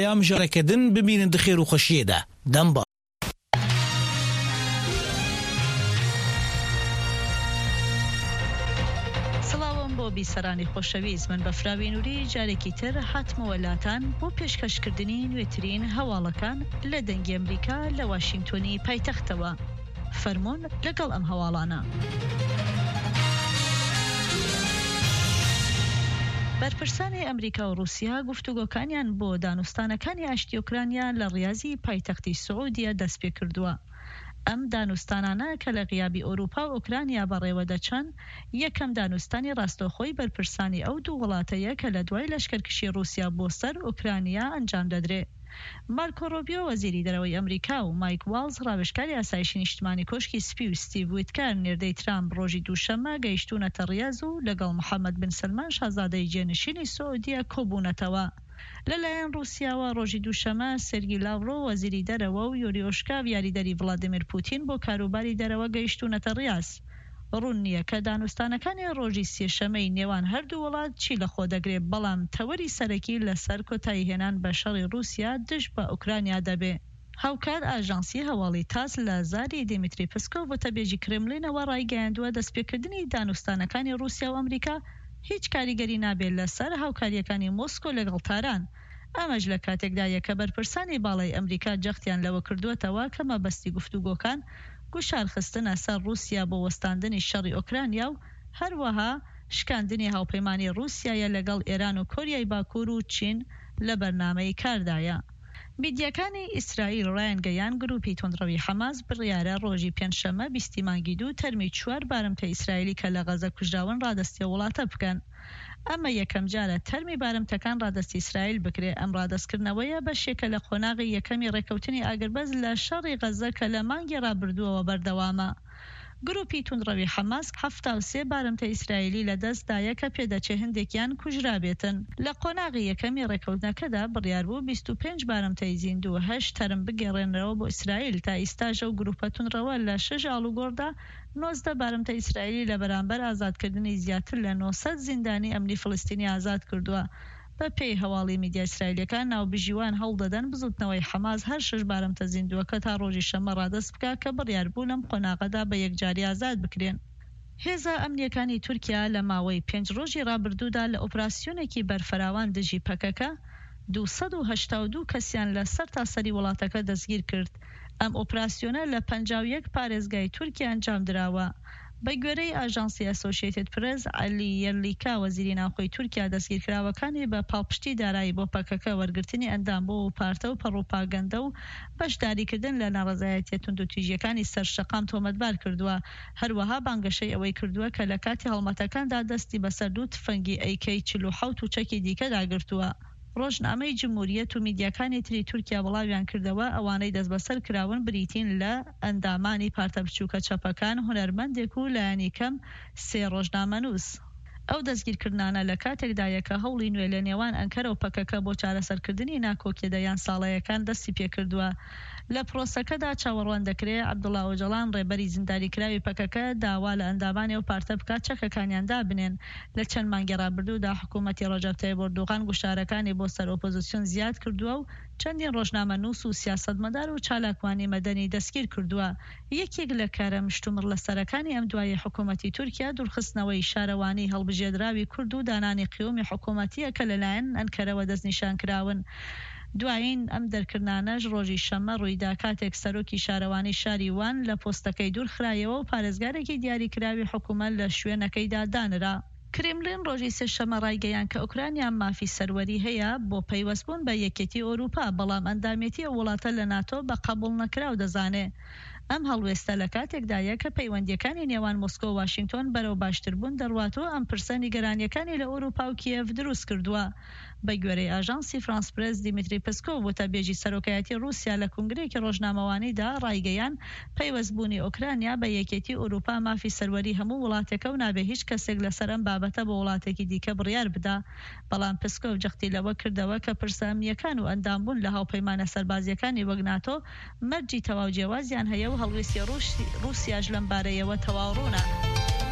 ئەم ژەڕێکردن ببینن دخێر و خۆشیێدا دەم بە بیسەرانی خۆشەویست، من بەفراوی نووری جارێکی تر هاتمەوە لاتان بۆ پێشکەشکردنی نوێترین هەواڵەکان لە دەنگی ئەمریکا لە واشنگتۆنی پایتەختەوە. فەرموون لەگەڵ ئەم هەواڵانە. بەرپرسانی ئەمریکا و رووسیا گفتوگۆکانیان بۆ دانوستانەکانی ئاشتی ئوکرانیا لە ڕیازی پایتەختی سعودیە دەست پێ کردووە. ئەم دانوستانانە کە لە غیابی ئەوروپا و ئوکرانیا بەڕێوە دەچەن، یەکەم دانوستانی ڕاستەوخۆی بەرپرسانی ئەو دوو وڵاتەیە کە لە دوای لەشکرکشی رووسیا بۆ سەر ئوکرانیا ئەنجام دەدرێت. مارکۆ ڕۆبیۆ وەزیری دەرەوەی ئەمریکا و مایک واڵز ڕاوێژکاری ئاسایشی نیشتمانی کۆشکی سپی و ستیڤ ویتکار نێردەی ترامپ ڕۆژی دووشەممە گەیشتوونەتە ڕیاض و لەگەڵ محەممەد بن سلمان شازادەی جێنشینی سعودیە کۆبوونەتەوە. لەلایەن رووسیاوە ڕۆژی دووشەمە سێرگی لاڤڕۆ وەزیری دەرەوە و یۆری ئۆشکاڤ یاریدەری ڤڵادیمیر پوتین بۆ کاروباری دەرەوە گەیشتوونەتە ڕیاض. ڕوون نییە کە دانوستانەکانی ڕۆژی سێشەمەی نێوان هەردوو وڵات چی لە خۆ دەگرێت، بەڵام تەوەری سەرەکی لەسەر کۆتایی هێنان بە شەڕی رووسیا دژ بە ئوکرانیا دەبێ. هاوکار ئاژانسی هەواڵی تاس لە زاری دیمیتری پسکۆڤ وتەبێژی کرێملینەوە ڕایگەیاندووە دەستپێکردنی دانوستانەکانی رووسیا و ئەمریکا هیچ کاریگەری نابێت لەسەر هاوکاریەکانی مۆسکۆ لەگەڵ تاران. ئەمەش لە کاتێکدایە کە بەرپرسانی باڵای ئەمریکا جەختیان لەوە کردووەتەوە کە مەبەستی گفتوگۆکان گوشارخستنە سەر رووسیا بۆ وەستاندنی شەڕی ئۆکرانیا و هەروەها شکاندنی هاوپەیمانی رووسیایە لەگەڵ ئێران و کۆریای باکوور و چین لە بەرنامەی کاردایە. میدیاکانی ئیسرائیل ڕایانگەیان گروپی تۆندڕەوی حەماس بڕیارە ڕۆژی پێنجشەممە 20 مانگی 2 تەرمی 4 بارمتە ئیسرائیلی کە لە غەزە کوژراون ڕادەستی وڵاتە بکەن. ئەمە یەکەم جارە تەرمی بارمتەکان ڕادەستی ئیسرائیل بکرێ. ئەم ڕادەستکردنەوەیە بەشێکە لە خۆناغی یەکەمی ڕێکەوتنی ئاگربەز لە شەڕی غەزە کە لە مانگی ڕابردووەوە بەردەوامە. گروپی تۆندڕەوی حەماس 73 بارمتە ئیسرائیلی لەدەستدایە کە پێدەچێ هەندێکیان کوژرابێتن. لە قۆناغی یەکەمی ڕێکەوتنەکەدا بڕیار بوو 25 بارمتەی زیندوو 8 تەرم بگێڕێنەوە بۆ ئیسرائیل. تا ئیستاژە و گروپە تۆندڕەوە لە 6 ئاڵوگۆڕدا 19 بارمتە ئیسرائیلی لە بەرامبەر ئازادکردنی زیاتر لە 900 زیندانی ئەمنی فلستینی ئازاد کردووە. بە پێی هەواڵی میدیا ئیسرائیلەکان ناوبژیوان هەڵدەدەن بزوتنەوەی حەماس هەر 6 بارمتە زیندووەکە تا ڕۆژی شەمە ڕادەست بکات کە بڕیار بوو لەم قۆناغەدا بە یەکجاری ئازاد بکرێن. هێزە ئەمنیەکانی تورکیا لە ماوەی 5 ڕۆژی ڕابردوودا لە ئۆپراسیۆنێکی بەرفەراوان دژی پەکەکە 282 کەسیان لە سەر تاسەری وڵاتەکە دەستگیر کرد. ئەم ئۆپراسیۆنە لە 51 پارێزگای تورکیا ئەنجام دراوە. بە گوێرەی ئاژانسی ئەسۆشیێتد پرێس، عەلی یەرلیکا وەزیری ناوخۆی تورکیا دەستگیرکراوەکانی بە پاڵپشتی دارایی بۆ پەکەکە وەرگرتنی ئەندام بۆ و پارتە و پەڕۆپاگەندە و بەشداریکردن لە ناڕەزایەتیە توندوتیژیەکانی سەرشەقام تۆمەتبار کردووە. هەروەها بانگەشەی ئەوەی کردووە کە لە کاتی هەڵمەتەکاندا دەستی بەسەر 2 تفەنگی AK-47 و چەکی دیکە داگرتووە. ڕۆژنامەی جمهوریەت و میدیاکانی تری تورکیا وڵاویان کردەوە ئەوانەی دەست بەسەر کراون بریتین لە ئەندامانی پارتە بچووکە چەپەکان، هونەرمەندێک و لایەنی کەم 3 ڕۆژنامەنووس. ئەو دەستگیرکردانە لە کاتێکدایە کە هەوڵی نوێ لە نێوان ئەنکەرە و پەکەکە بۆ چارەسەرکردنی ناکۆکیەدەیان ساڵایەکان دەستی پێکردووە. لە پرۆسەکەدا چاوەڕوان دەکرێت عەبدوڵڵا ئۆجەڵان ڕێبەری زیندانیکراوی پەکەکە داوا لە ئەندامانی و پارتە بکات چەکەکانیان دابنێن. لە چەند مانگی ڕابردوودا حکوومەتی ڕەجەب تاییب ئەردوغان گوشارەکانی بۆ سەر ئۆپۆزیسیۆن زیاد کردووە و چەندین ڕۆژنامەنووس و سیاسەتمەدار و چالاکوانی مەدەنی دەستگیر کردووە. یەکێک لە کارە مشتومڕ لەسەرەکانی ئەم دوایە حکوومەتی تورکیا دوورخستنەوەی شارەوانی هەڵبژێردراوی کورد و دانانی قیومی حکوومەتیە کە لەلایەن ئەنکەرەوە دەستنیشان کراون. دوایین ئەم دەرکردانەش ڕۆژی شەمە ڕوویدا کاتێک سەرۆکی شارەوانی شاری وان لە پۆستەکەی دوورخرایەوە و پارێزگارێکی دیاریکراوی حکوومەت لە شوێنەکەیدا دانرا. کرێملین ڕۆژی سێشەمە ڕایگەیان کە ئوکرانیا مافی سەروەری هەیە بۆ پەیوەستبوون بە یەکێتی ئەوروپا، بەڵام ئەندامێتی ئەو وڵاتە لە ناتۆ بە قبوڵ نەکراو دەزانێ. ئەم هەڵوێستە لە کاتێکدایە کە پەیوەندیەکانی نێوان مۆسکۆ و واشنگتۆن بەرەو باشتربوون دەڕواتەوە ئەم پرسە نیگەرانیەکانی لە ئەوروپا و کیێڤ دروست کردووە. بە گوێرەی ئاژانسی فرانس پرێس، دیمیتری پسکۆڤ وتەبێژی سەرۆکایەتی رووسیا لە کنگرەیەکی ڕۆژنامەوانیدا ڕایگەیان پەیوەستبوونی ئۆکرانیا بە یەکێتی ئەوروپا مافی سەروەری هەموو وڵاتێکە و نابێ هیچ کەسێک لەسەر ئەم بابەتە بە وڵاتێکی دیکە بڕیار بدا. بەڵام پسکۆڤ جەختی لەوە کردەوە کە پرسە ئەمنیەکان و ئەندامبوون لە هاوپەیمانە سەربازیەکانی وەک ناتۆ مەرجی تەواو جیاوازیان هەیە و هەڵوێستی رووسیاش لەم بارەیەوە تەواو ڕوونە.